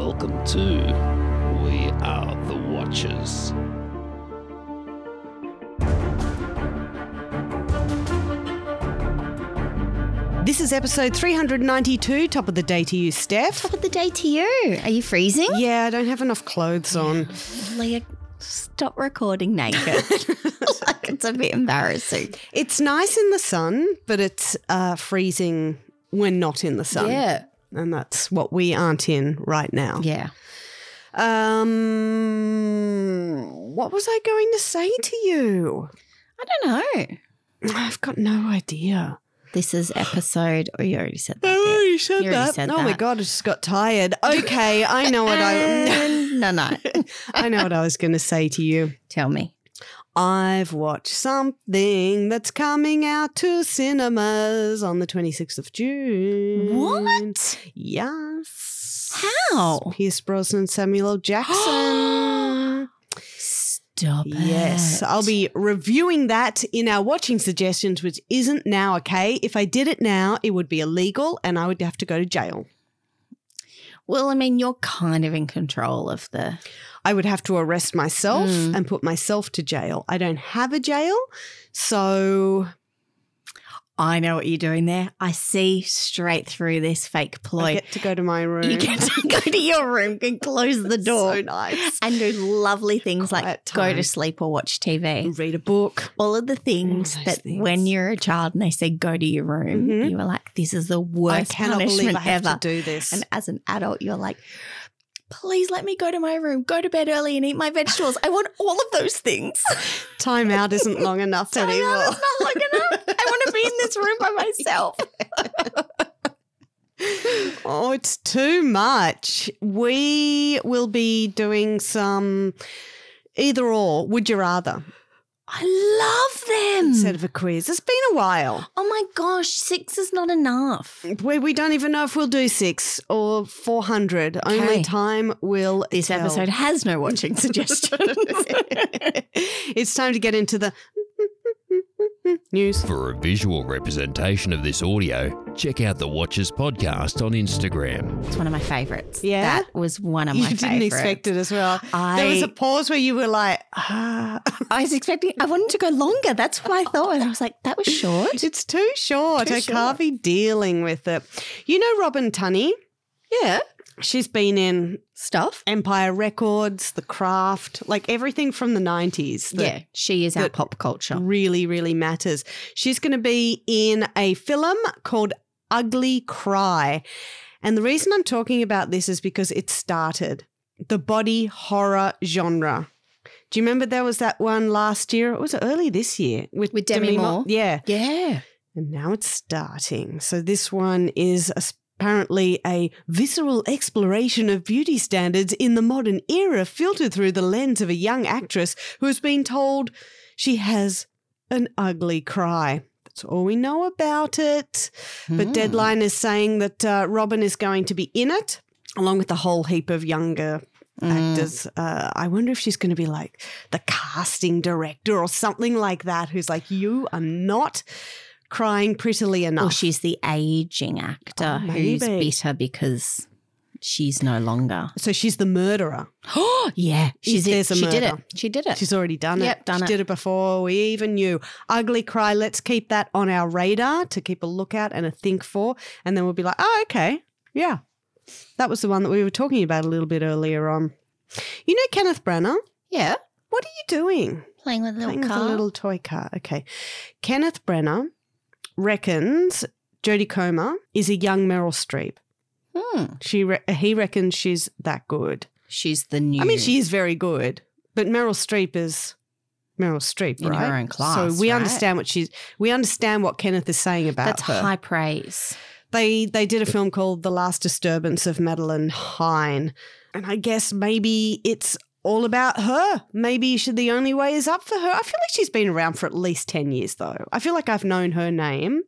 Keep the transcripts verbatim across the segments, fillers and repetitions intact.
Welcome to We Are the Watchers. This is episode three hundred ninety-two. Top of the day to you, Steph. Top of the day to you. Are you freezing? Yeah, I don't have enough clothes on. Leah, stop recording naked. Like, it's a bit embarrassing. It's nice in the sun, but it's uh, freezing when not in the sun. Yeah. And that's what we aren't in right now. Yeah. Um, what was I going to say to you? I don't know. I've got no idea. This is episode, oh, you already said that. I already said You already that. said oh, my that. God, I just got tired. Okay, I know what I And no, no. I know what I was going to say to you. Tell me. I've watched something that's coming out to cinemas on the twenty-sixth of June. What? Yes. How? Pierce Brosnan, Samuel L. Jackson. Stop it. Yes, I'll be reviewing that in our watching suggestions, which isn't now, okay? If I did it now, it would be illegal and I would have to go to jail. Well, I mean, you're kind of in control of the... I would have to arrest myself Mm. and put myself to jail. I don't have a jail, so... I know what you're doing there. I see straight through this fake ploy. I get to go to my room. You get to go to your room and close the door. So nice. And do lovely things Quiet like time. go to sleep or watch T V. Read a book. All of the things All those that things. when you're a child and they say go to your room, Mhm. you were like, this is the I worst cannot punishment believe I have ever. to do this. And as an adult, you're like, please let me go to my room, go to bed early and eat my vegetables. I want all of those things. Time out isn't long enough Time anymore. out is not long enough. I want to be in this room by myself. Oh, it's too much. We will be doing some either or, would you rather, I love them. instead of a quiz. It's been a while. Oh my gosh, six is not enough. We, we don't even know if we'll do six or four hundred. Okay. Only time will This tell. episode has no watching suggestions. It's time to get into the news. For a visual representation of this audio, check out the Watchers podcast on Instagram. It's one of my favourites. Yeah? That was one of You my didn't favourites. expect it as well. I, There was a pause where you were like, ah. I was expecting, I wanted to go longer. That's what I thought. I was like, that was short. It's too short. Too I short. can't be dealing with it. You know Robin Tunney? Yeah. She's been in Stuff. Empire Records, The Craft, like everything from the nineties. that Yeah. She is our that- pop culture. Really, really matters. She's going to be in a film called Ugly Cry. And the reason I'm talking about this is because it started the body horror genre. Do you remember there was that one last year? It was early this year with, With Demi Moore? Yeah. Yeah. And now it's starting. So this one is apparently a visceral exploration of beauty standards in the modern era, filtered through the lens of a young actress who has been told she has an ugly cry. That's all we know about it. But Hmm. Deadline is saying that uh, Robin is going to be in it, along with a whole heap of younger actors. Uh, I wonder if she's going to be like the casting director or something like that, who's like, you are not crying prettily enough. Or she's the aging actor Oh, who's maybe. bitter because she's no longer. So she's the murderer. Oh, yeah. She's there's it. a She did it. murder. She did it. She's already done Yep, it. done she it. did it before we even knew. Ugly Cry, let's keep that on our radar to keep a lookout and a think for. And then we'll be like, oh, okay. Yeah. That was the one that we were talking about a little bit earlier on. You know Kenneth Branagh? Yeah. What are you doing? Playing with a little Playing car. with a little toy car. Okay. Kenneth Branagh reckons Jodie Comer is a young Meryl Streep. Hmm. She re- he reckons she's that good. She's the new. I mean, she is very good, but Meryl Streep is Meryl Streep, In right? her own class, So we right? understand what she's. We understand what Kenneth is saying about That's her. high praise. They they did a film called The Last Disturbance of Madeline Hine, and I guess maybe it's all about her. Maybe she, the only way is up for her. I feel like she's been around for at least ten years, though. I feel like I've known her name.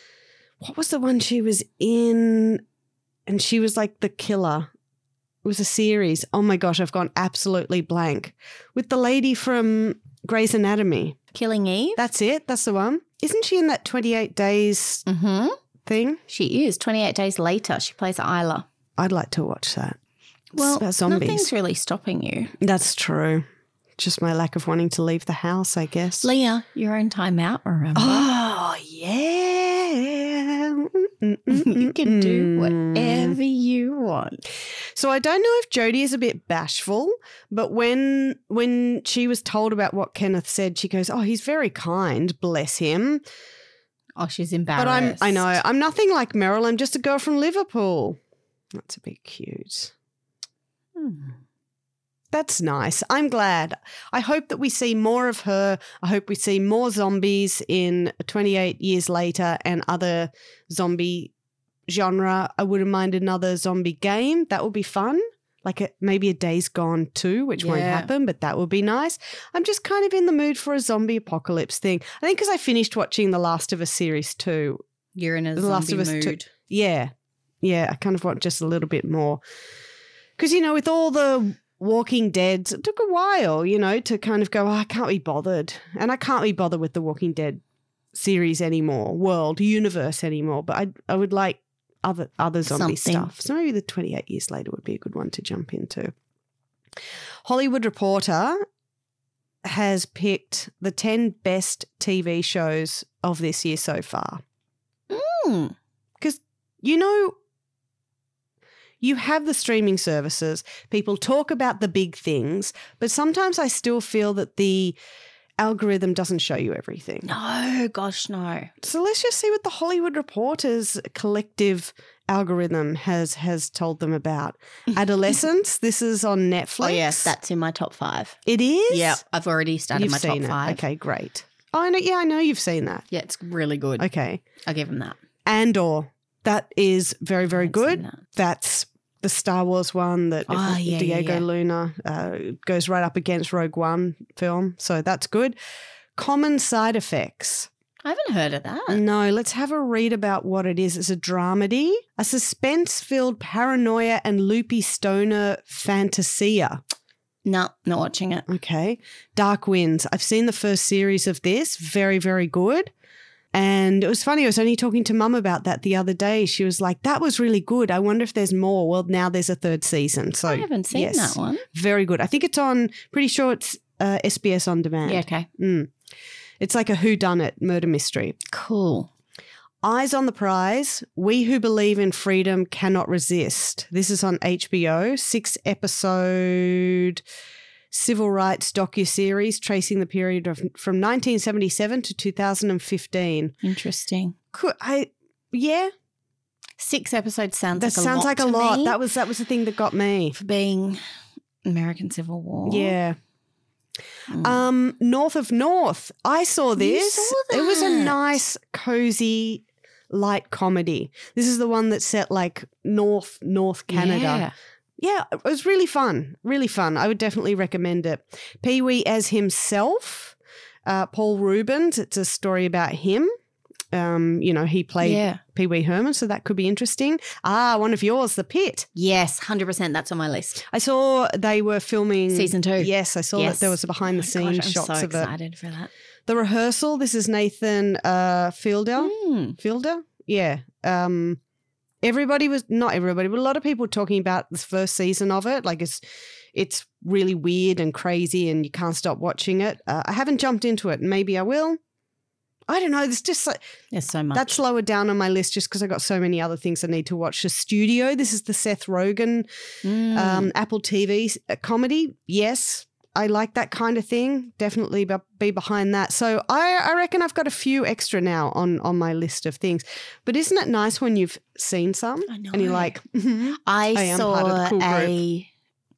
What was the one she was in? And she was like the killer. It was a series. Oh my gosh, I've gone absolutely blank. With the lady from Grey's Anatomy. Killing Eve. That's it. That's the one. Isn't she in that twenty-eight days Mm-hmm. thing? She is. twenty-eight days later, she plays Isla. I'd like to watch that. Well, about zombies. nothing's really stopping you. That's true. Just my lack of wanting to leave the house, I guess. Leah, your own time out, remember? Oh, yeah. You can do whatever you want. So I don't know if Jodie is a bit bashful, but when when she was told about what Kenneth said, she goes, oh, he's very kind, bless him. Oh, she's embarrassed. But I'm, I know, I'm nothing like Meryl. I'm just a girl from Liverpool. That's a bit cute. Hmm. That's nice. I'm glad. I hope that we see more of her. I hope we see more zombies in twenty-eight years later and other zombie genre. I wouldn't mind another zombie game. That would be fun. Like a, maybe a Days Gone two, which won't Yeah. happen, but that would be nice. I'm just kind of in the mood for a zombie apocalypse thing. I think because I finished watching The Last of Us series two. You're in a The zombie Last of Us mood. two. Yeah. Yeah, I kind of want just a little bit more. Because, you know, with all the Walking Dead, it took a while, you know, to kind of go, oh, I can't be bothered. And I can't be bothered with the Walking Dead series anymore, world, universe anymore. But I I would like other other zombie Something. stuff. So maybe the twenty-eight years later would be a good one to jump into. Hollywood Reporter has picked the ten best T V shows of this year so far. Hmm. Because, you know, you have the streaming services, people talk about the big things, but sometimes I still feel that the algorithm doesn't show you everything. No, gosh, no. So let's just see what the Hollywood Reporters collective algorithm has has told them about. Adolescence, this is on Netflix. Oh, yes, that's in my top five. It is? Yeah, I've already started You've my top seen it. five. Okay, great. Oh, I know, yeah, I know you've seen that. Yeah, it's really good. Okay. I'll give him that. Andor, that is very, very Haven't seen good. that. That's the Star Wars one that Oh, yeah, Diego yeah, yeah. Luna uh, goes right up against Rogue One film. So that's good. Common Side Effects. I haven't heard of that. No, let's have a read about what it is. It's a dramedy, a suspense-filled paranoia and loopy stoner fantasia. No, not watching it. Okay. Dark Winds. I've seen the first series of this. Very, very good. And it was funny. I was only talking to Mum about that the other day. She was like, that was really good. I wonder if there's more. Well, now there's a third season. So I haven't seen yes, that one. Very good. I think it's on, pretty sure it's uh, S B S On Demand. Yeah, okay. Mm. It's like a whodunit murder mystery. Cool. Eyes on the Prize, We Who Believe in Freedom Cannot Resist. This is on H B O, six episode civil rights docuseries tracing the period of from nineteen seventy-seven to two thousand fifteen. Interesting. Could I yeah, Six episodes sounds that like a sounds lot like a to lot. me That was that was the thing that got me. for being American Civil War. Yeah. Mm. Um North of North. I saw You this. saw It was a that. nice cozy light comedy. This is the one that's set like North North Canada. Yeah. Yeah, it was really fun, really fun. I would definitely recommend it. Pee-wee as himself, uh, Paul Rubens. It's a story about him. Um, you know, he played Yeah. Pee-wee Herman, so that could be interesting. Ah, one of yours, The Pit. Yes, one hundred percent. That's on my list. I saw they were filming Season two. Yes, I saw Yes. that there was a Oh my behind-the-scenes gosh, shots I'm so of it. excited for that. The Rehearsal. This is Nathan uh, Fielder. Mm. Fielder, yeah. Um, everybody was not everybody, but a lot of people were talking about this first season of it. Like it's it's really weird and crazy, and you can't stop watching it. Uh, I haven't jumped into it. Maybe I will. I don't know. There's just like, There's so much. that's lower down on my list just because I got so many other things I need to watch. The Studio. This is the Seth Rogen Mm. um, Apple T V s- uh, comedy. Yes. I like that kind of thing. Definitely be- be behind that. So I, I reckon I've got a few extra now on, on my list of things. But isn't it nice when you've seen some I know. and you're like, mhm. I, I am saw part of the cool a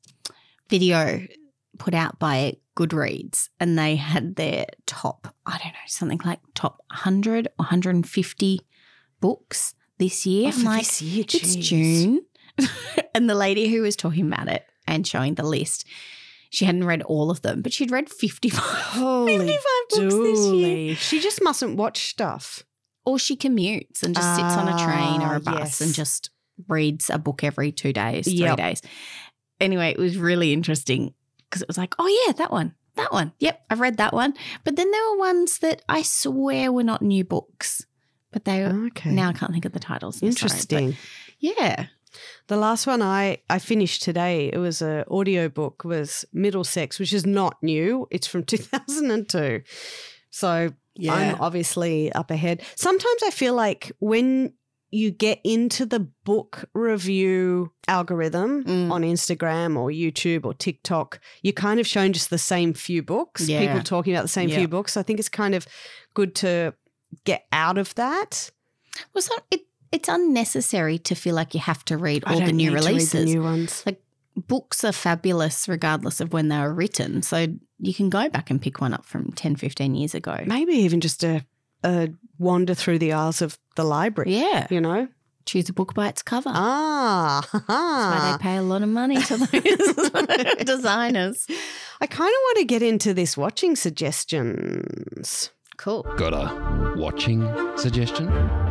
video put out by Goodreads, and they had their top, I don't know, something like top one hundred or one hundred fifty books this year. Oh, for I'm like, this year, it's jeez. June. And the lady who was talking about it and showing the list, she hadn't read all of them, but she'd read fifty-five, Holy fifty-five books this year. dooly. She just mustn't watch stuff. Or she commutes and just sits on a train or Ah, a bus yes. and just reads a book every two days, three Yep. days. Anyway, it was really interesting because it was like, oh, yeah, that one, that one. Yep, I've read that one. But then there were ones that I swear were not new books, but they were, Okay. now I can't think of the titles. I'm sorry, but Interesting. yeah. The last one I, I finished today, it was an audiobook, was Middlesex, which is not new. It's from two thousand two. So Yeah. I'm obviously up ahead. Sometimes I feel like when you get into the book review algorithm Mm. on Instagram or YouTube or TikTok, you're kind of shown just the same few books, Yeah. people talking about the same Yeah. few books. So I think it's kind of good to get out of that. Well, so it, it's unnecessary to feel like you have to read I all the don't new need to read releases. the new ones. Like books are fabulous regardless of when they were written. So you can go back and pick one up from ten, fifteen years ago. Maybe even just a, a wander through the aisles of the library, Yeah. you know? Choose a book by its cover. Ah, That's why they pay a lot of money to those designers. I kind of want to get into this watching suggestions. Cool. Got a watching suggestion?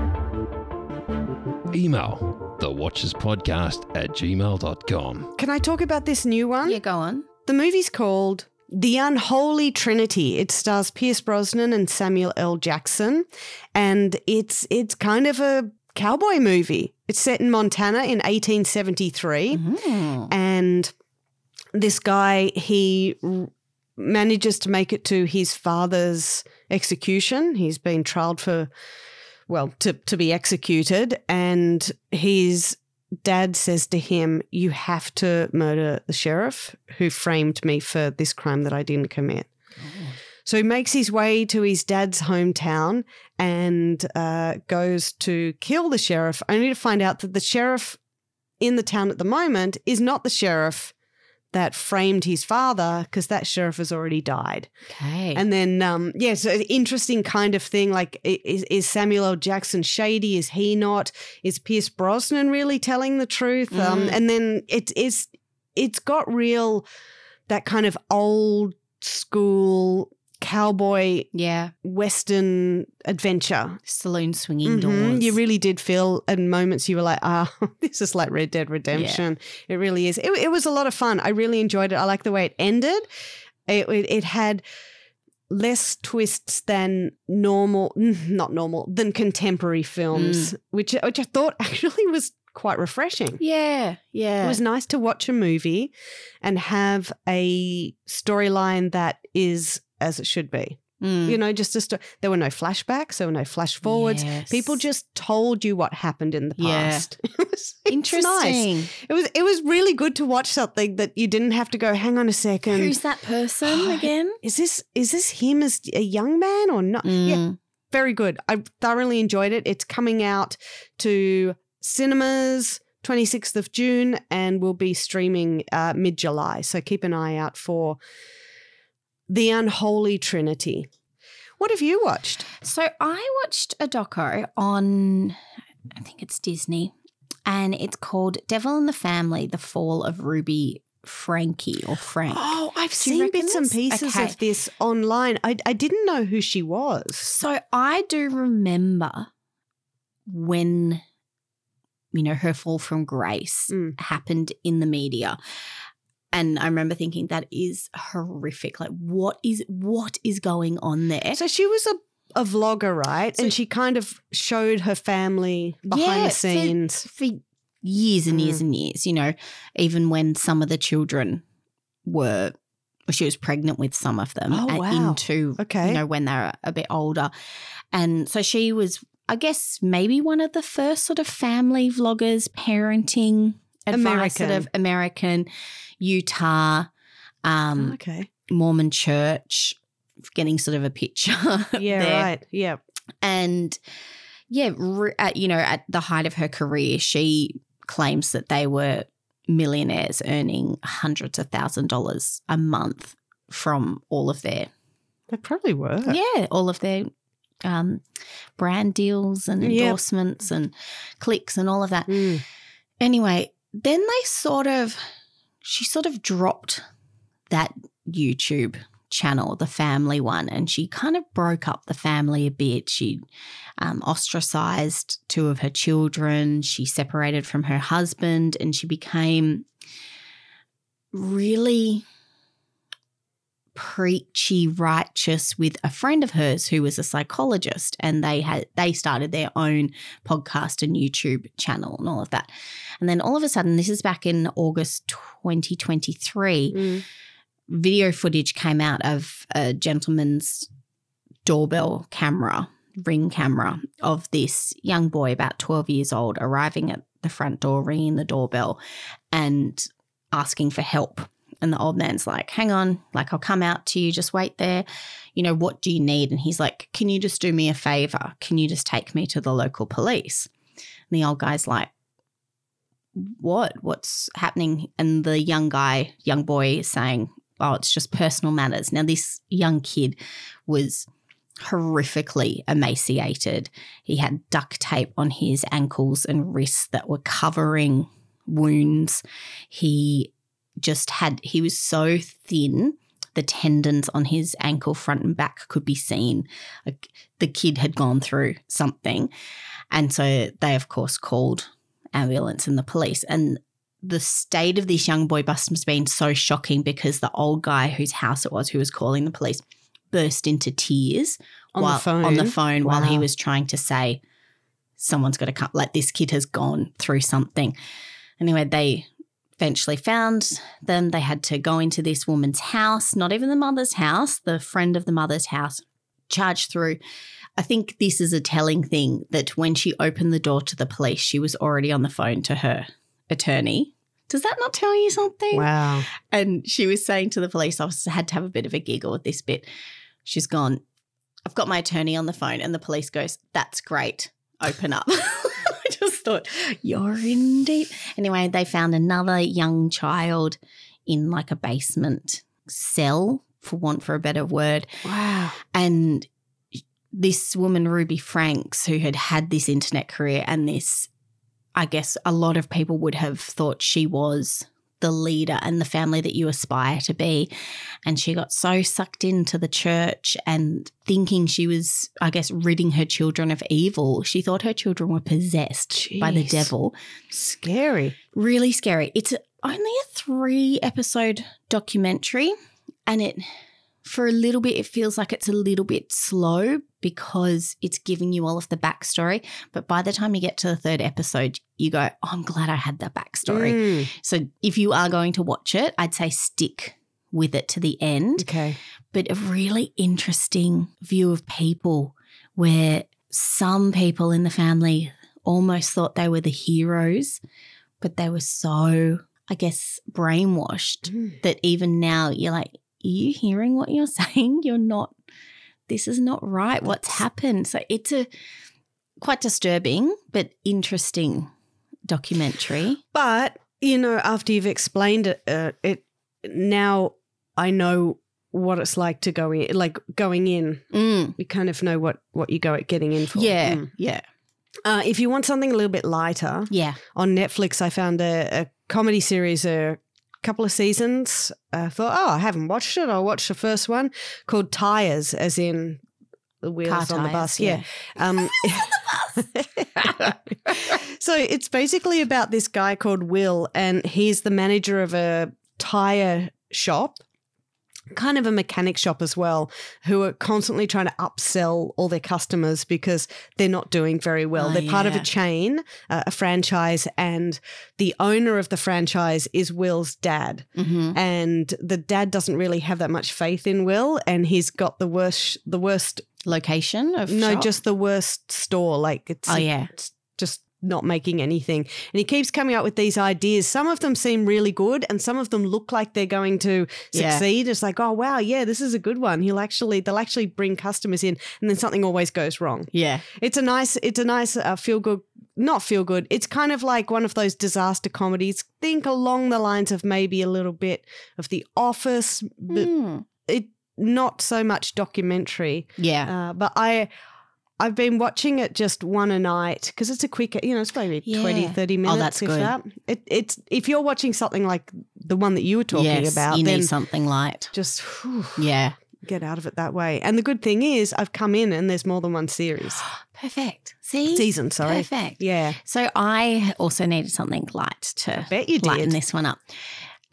Email thewatcherspodcast at gmail dot com. Can I talk about this new one? Yeah, go on. The movie's called The Unholy Trinity. It stars Pierce Brosnan and Samuel L. Jackson, and it's it's kind of a cowboy movie. It's set in Montana in eighteen seventy-three, Mm. and this guy, he r- manages to make it to his father's execution. He's been trialed for, well, to, to be executed, and his dad says to him, you have to murder the sheriff who framed me for this crime that I didn't commit. Oh. So he makes his way to his dad's hometown and uh, goes to kill the sheriff, only to find out that the sheriff in the town at the moment is not the sheriff that framed his father, because that sheriff has already died. Okay. And then, um, yeah, so an interesting kind of thing, like i- is, is Samuel L. Jackson shady? Is he not? Is Pierce Brosnan really telling the truth? Um, Mm. and then it is, it's got real, that kind of old school cowboy yeah. Western adventure. Saloon swinging Mhm. doors. You really did feel in moments you were like, ah, this is like Red Dead Redemption. It really is. It, it was a lot of fun. I really enjoyed it. I like the way it ended. It, it, it had less twists than normal, not normal, than contemporary films, which, which I thought actually was quite refreshing. Yeah. Yeah. It was nice to watch a movie and have a storyline that is as it should be. Mm. You know, just a sto- there were no flashbacks, there were no flash forwards. Yes. People just told you what happened in the Yeah. past. It was it's nice. Interesting. It was it was really good to watch something that you didn't have to go, hang on a second. Who's that person again? Is this is this him as a young man or not? Yeah, Mm. very good. I thoroughly enjoyed it. It's coming out to cinemas twenty-sixth of June and will be streaming uh, mid-July. So keep an eye out for The Unholy Trinity. What have you watched? So I watched a doco on, I think it's Disney, and it's called Devil in the Family, The Fall of Ruby Frankie or Frank. Oh, I've Do you seen reckon bits and this? pieces Okay. of this online. I, I didn't know who she was. So I do remember when, you know, her fall from grace Mm. happened in the media. And I remember thinking that is horrific. Like, what is what is going on there? So she was a, a vlogger, right? So- and she kind of showed her family behind Yeah, the for- scenes. for years and years Mm. and years, you know, even when some of the children were, well, she was pregnant with some of them Oh, and wow. into, Okay. you know, when they were a bit older. And so she was, I guess, maybe one of the first sort of family vloggers, parenting advice sort American. of American, Utah, um, Okay. Mormon church, getting sort of a picture Yeah, there. right. Yeah. And yeah, re- at, you know, at the height of her career, she claims that they were millionaires earning hundreds of thousand dollars a month from all of their, They probably were. yeah, all of their um, brand deals and Yep. endorsements and clicks and all of that. Mm. Anyway, then they sort of, she sort of dropped that YouTube channel, the family one, and she kind of broke up the family a bit. She um, ostracized two of her children. She separated from her husband, and she became really preachy, righteous with a friend of hers who was a psychologist, and they had they started their own podcast and YouTube channel and all of that. And then all of a sudden, this is back in August twenty twenty-three, Mm. video footage came out of a gentleman's doorbell camera, ring camera, of this young boy about twelve years old arriving at the front door, ringing the doorbell and asking for help. And the old man's like, hang on, like, I'll come out to you, just wait there. You know, what do you need? And he's like, can you just do me a favor? Can you just take me to the local police? And the old guy's like, what? What's happening? And the young guy, young boy is saying, oh, it's just personal matters. Now, this young kid was horrifically emaciated. He had duct tape on his ankles and wrists that were covering wounds. He just had, he was so thin, the tendons on his ankle front and back could be seen. Like, the kid had gone through something. And so they, of course, called ambulance and the police. And the state of this young boy must have been so shocking because the old guy whose house it was who was calling the police burst into tears On while, the phone? on the phone Wow. while he was trying to say, someone's got to come, like, this kid has gone through something. Anyway, they eventually found them. They had to go into this woman's house, not even the mother's house, the friend of the mother's house, charged through. I think this is a telling thing that when she opened the door to the police, she was already on the phone to her attorney. Does that not tell you something? Wow. And she was saying to the police officer, had to have a bit of a giggle with this bit. She's gone, I've got my attorney on the phone. And the police goes, that's great. Open up. I just thought, you're in deep. Anyway, they found another young child in like a basement cell, for want for a better word. Wow. And this woman, Ruby Franks, who had had this internet career and this, I guess a lot of people would have thought she was the leader and the family that you aspire to be. And she got so sucked into the church and thinking she was, I guess, ridding her children of evil. She thought her children were possessed Jeez. by the devil. Scary. Really scary. It's only a three episode documentary, and it, for a little bit, it feels like it's a little bit slow because it's giving you all of the backstory. But by the time you get to the third episode, you go, oh, I'm glad I had that backstory. Mm. So if you are going to watch it, I'd say stick with it to the end. Okay. But a really interesting view of people where some people in the family almost thought they were the heroes, but they were so, I guess, brainwashed Mm. that even now you're like, are you hearing what you're saying? You're not, this is not right. What's happened? So it's a quite disturbing but interesting documentary. But, you know, after you've explained it, uh, it now I know what it's like to go in, like going in. Mm. You kind of know what, what you go getting in for. Yeah, Mm. yeah, Uh, if you want something a little bit lighter, yeah. on Netflix I found a, a comedy series, a couple of seasons. I thought, oh, I haven't watched it. I'll watch the first one, called Tires, as in the wheels Car on the tires, bus. Yeah. yeah. Um, so it's basically about this guy called Will, and he's the manager of a tire shop, kind of a mechanic shop as well, who are constantly trying to upsell all their customers because they're not doing very well. Oh, they're part of a yeah. chain, uh, a franchise, and the owner of the franchise is Will's dad. Mm-hmm. And the dad doesn't really have that much faith in Will, and he's got the worst, the worst, Location of no, shop? just the worst store. Like it's, Oh, yeah. it's just not making anything. And he keeps coming up with these ideas. Some of them seem really good and some of them look like they're going to Yeah. succeed. It's like, oh, wow, yeah, this is a good one. He'll actually, they'll actually bring customers in, and then something always goes wrong. Yeah. It's a nice, it's a nice uh, feel good, not feel good. It's kind of like one of those disaster comedies. Think along the lines of maybe a little bit of The Office, but Mm. it not so much documentary. Yeah. Uh, but I, I've been watching it just one a night because it's a quick, you know, it's maybe Yeah. twenty, thirty minutes. Oh, that's if good. that. It, it's if you're watching something like the one that you were talking yes, about, you then need something light. just whew, Yeah. get out of it that way. And the good thing is I've come in and there's more than one series. Perfect. See? Season, sorry. Perfect. Yeah. So I also needed something light to Bet you lighten did. this one up.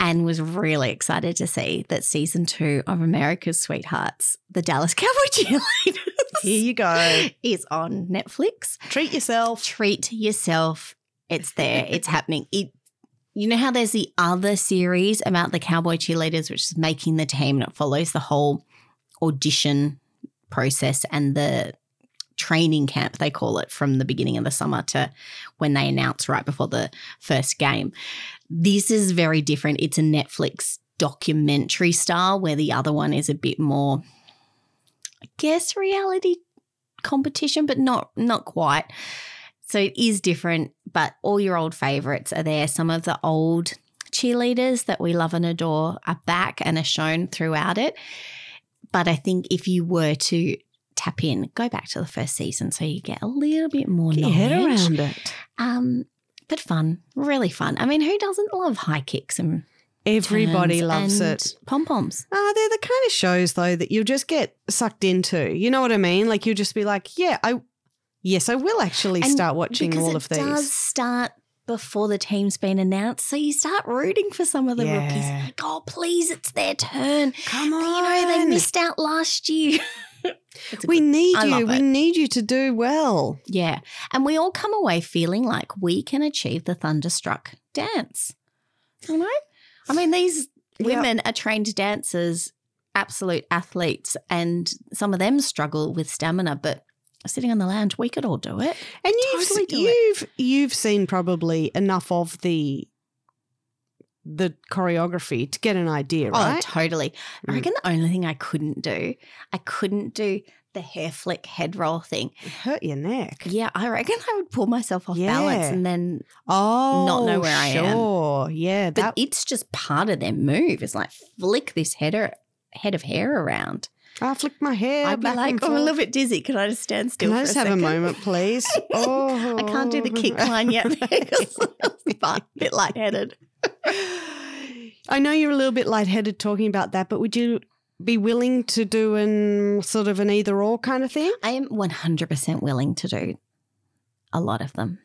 and was really excited to see that season two of America's Sweethearts, the Dallas Cowboy Cheerleaders, Here you go. is on Netflix. Treat yourself. Treat yourself. It's there. It's happening. It. You know how there's the other series about the Cowboy Cheerleaders, which is Making the Team, and it follows the whole audition process and the training camp, they call it, from the beginning of the summer to when they announce right before the first game. This is very different. It's a Netflix documentary style, where the other one is a bit more, I guess, reality competition, but not not quite. So it is different, but all your old favourites are there. Some of the old cheerleaders that we love and adore are back and are shown throughout it. But I think if you were to tap in, go back to the first season so you get a little bit more Get your knowledge. head around it. Um, but fun, really fun. I mean, who doesn't love high kicks and Everybody turns loves and it. pom-poms? Ah, they're the kind of shows, though, that you'll just get sucked into. You know what I mean? Like, you'll just be like, yeah, I, yes, I will actually And start watching because all it of these. does start before the team's been announced, so you start rooting for some of the Yeah. rookies. Like, oh, please, it's their turn. Come on. You know, they missed out last year. It's a We good- need I you. love We it. need you to do well. Yeah. And we all come away feeling like we can achieve the Thunderstruck dance. You know? I mean, these Yep. women are trained dancers, absolute athletes, and some of them struggle with stamina, but sitting on the lounge, we could all do it. And you've Totally do it. you've you've seen probably enough of the the choreography to get an idea, Oh, right? totally. I Mm. reckon the only thing I couldn't do, I couldn't do the hair flick head roll thing. Hurt your neck. Yeah, I reckon I would pull myself off balance Yeah. and then, Oh, Not know where I am. Sure, yeah. but That, it's just part of their move. It's like flick this head, head of hair around. I flick my hair. I'd be back like, and oh, I'm a forth. little bit dizzy. Can I just stand still Can I for just a have second? a moment, please? Oh, I can't do the kick line yet because I'm a bit lightheaded. I know you're a little bit lightheaded talking about that, but would you be willing to do an sort of an either or kind of thing? I am one hundred percent willing to do a lot of them.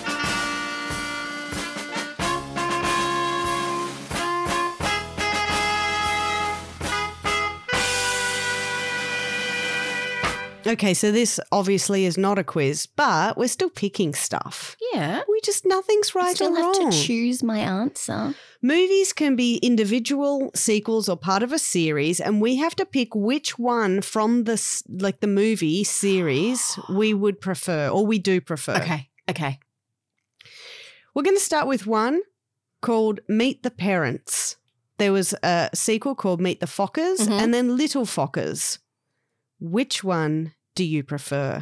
Okay, so this obviously is not a quiz, but we're still picking stuff. Yeah. We just, nothing's I right still or have wrong. to choose my answer. Movies can be individual sequels or part of a series, and we have to pick which one from the s- like the movie series we would prefer, or we do prefer. Okay. Okay. We're going to start with one called Meet the Parents. There was a sequel called Meet the Fockers, Mhm. and then Little Fockers. Which one do you prefer?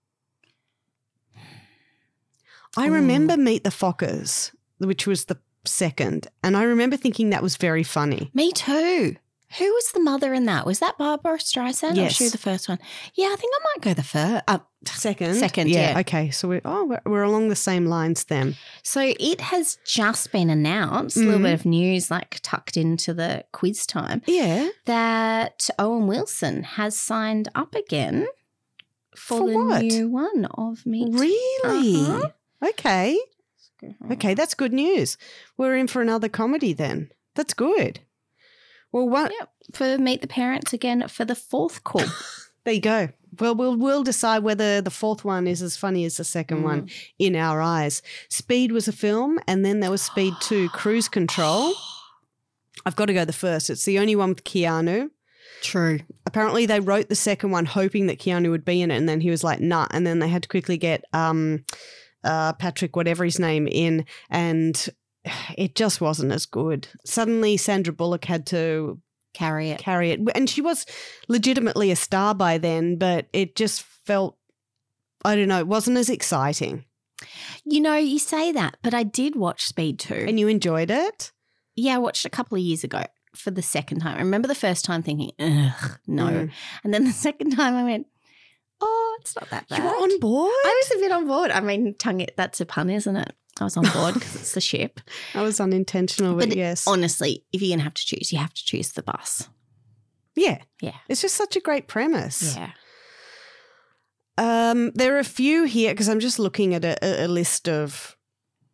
I Ooh. remember Meet the Fockers, which was the second, and I remember thinking that was very funny. Me too. Who was the mother in that? Was that Barbara Streisand? Or Yes. was she the first one? Yeah, I think I might go the first. Uh, Second? Second, yeah. Okay, so we're, oh, we're, we're along the same lines then. so it has just been announced, a little Mhm. bit of news like tucked into the quiz time, Yeah. that Owen Wilson has signed up again for, For the what? new one of Meet. Really? Uh-huh. Okay. Okay, that's good news. We're in for another comedy then. That's good. Well, what? Yep, for Meet the Parents again for the fourth call. There you go. Well, we'll we'll decide whether the fourth one is as funny as the second one in our eyes. Speed was a film, and then there was Speed two, Cruise Control. I've got to go the first. It's the only one with Keanu. True. Apparently, they wrote the second one hoping that Keanu would be in it, and then he was like, "Nah," and then they had to quickly get um, uh, Patrick, whatever his name, in, and it just wasn't as good. Suddenly, Sandra Bullock had to Carry it. carry it. And she was legitimately a star by then, but it just felt, I don't know, it wasn't as exciting. You know, you say that, but I did watch Speed two. And you enjoyed it? Yeah, I watched it a couple of years ago for the second time. I remember the first time thinking, ugh, no. Mm. And then the second time I went, oh, it's not that bad. You were on board? I was a bit on board. I mean, tongue it, that's a pun, isn't it? I was on board because it's the ship. I was unintentional, but, But yes. Honestly, if you're going to have to choose, you have to choose the bus. yeah. Yeah. It's just such a great premise. Yeah. Um, there are a few here because I'm just looking at a, a list of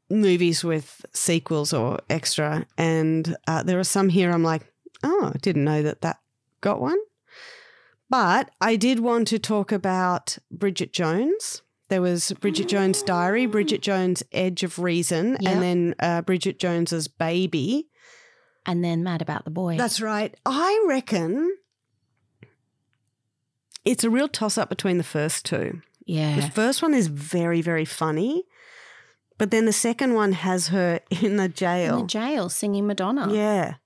movies with sequels or extra, and uh, there are some here I'm like, oh, I didn't know that that got one. But I did want to talk about Bridget Jones. There was Bridget Jones' Diary, Bridget Jones' Edge of Reason, Yep. and then uh, Bridget Jones's Baby. And then Mad About the Boy. That's right. I reckon it's a real toss-up between the first two. The yeah. first one is very, very funny, but then the second one has her in the jail. In the jail singing Madonna. Yeah.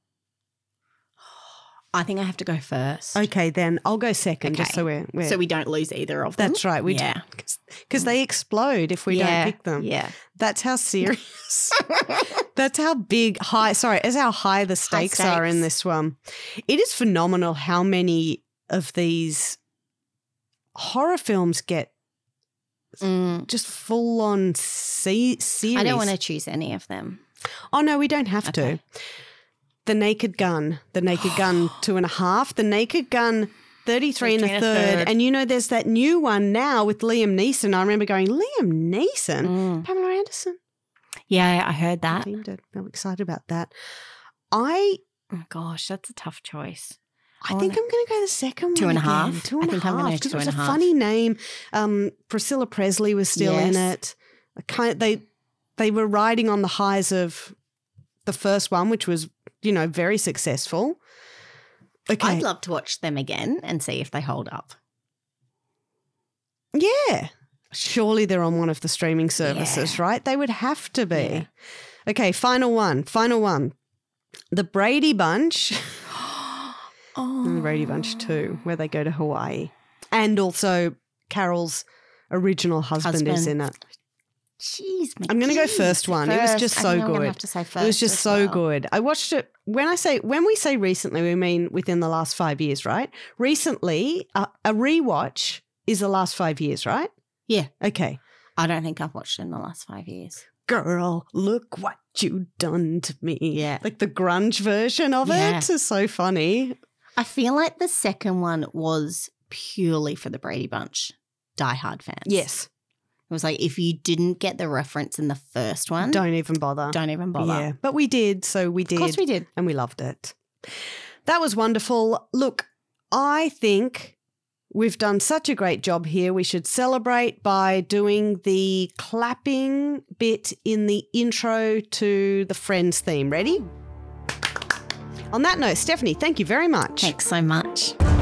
I think I have to go first. Okay, then I'll go second just Okay. so we're, we're So we don't lose either of them. That's right. We yeah. because they explode if we yeah. don't pick them. Yeah. That's how serious. That's how big, high, sorry, that's how high the stakes, stakes. are in this one. It is phenomenal how many of these horror films get Mm. just full on se- series. I don't want to choose any of them. Oh, no, we don't have Okay. to. The Naked Gun, The Naked Gun two and a half, The Naked Gun thirty-three and a thirty-three and a third. third. And you know, there's that new one now with Liam Neeson. I remember going, Liam Neeson? Mm. Pamela Anderson. Yeah, I heard that. Team did. I'm excited about that. I Oh, gosh, that's a tough choice. I I think wanna- I'm going to go the second Two one and a again. half? Two I and a think I'm half. gonna go because two it was and a a half. funny name. Um, Priscilla Presley was still in Yes. it. I kind they they were riding on the highs of the first one, which was, you know, very successful. Okay. I'd love to watch them again and see if they hold up. Yeah. Surely they're on one of the streaming services, Yeah. right? They would have to be. Yeah. Okay, final one. Final one. The Brady Bunch. Oh, And the Brady Bunch two, where they go to Hawaii. And also Carol's original husband, is Husband. in it. Jeez, I'm going to go McGee. first one. It was First. just I so think I'm gonna good. have to say first It was just as so well. good. I watched it when I say when we say recently, we mean within the last five years, right? Recently, a, a rewatch is the last five years, right? Yeah. Okay. I don't think I've watched it in the last five years. Girl, look what you done to me. Yeah. Like the grunge version of Yeah. it is so funny. I feel like the second one was purely for the Brady Bunch diehard fans. Yes. It was like if you didn't get the reference in the first one, Don't even bother. don't even bother. Yeah. But we did, so we did. Of course we did. And we loved it. That was wonderful. Look, I think we've done such a great job here. We should celebrate by doing the clapping bit in the intro to the Friends theme. Ready? On that note, Stephanie, thank you very much. Thanks so much.